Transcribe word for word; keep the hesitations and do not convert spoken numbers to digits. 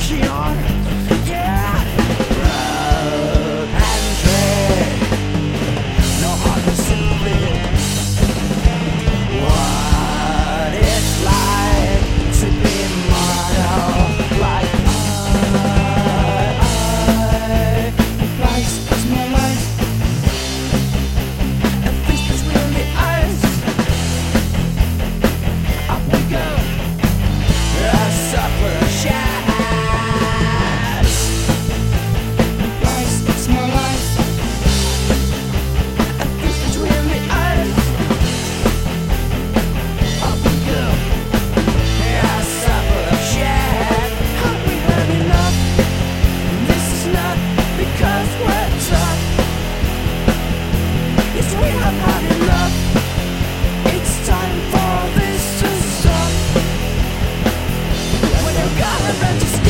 walking on, yeah. Road and tread, no heart to simply what it's like to be mortal, like I, I, life is my life, and fish between the eyes. Up we go, I suffer shadows. Life is my life, and fish between the eyes. Up we go, I suffer shadows. Have we had enough? This is not because we're tough. Yes, we have had enough. It's time for this to stop. When you got a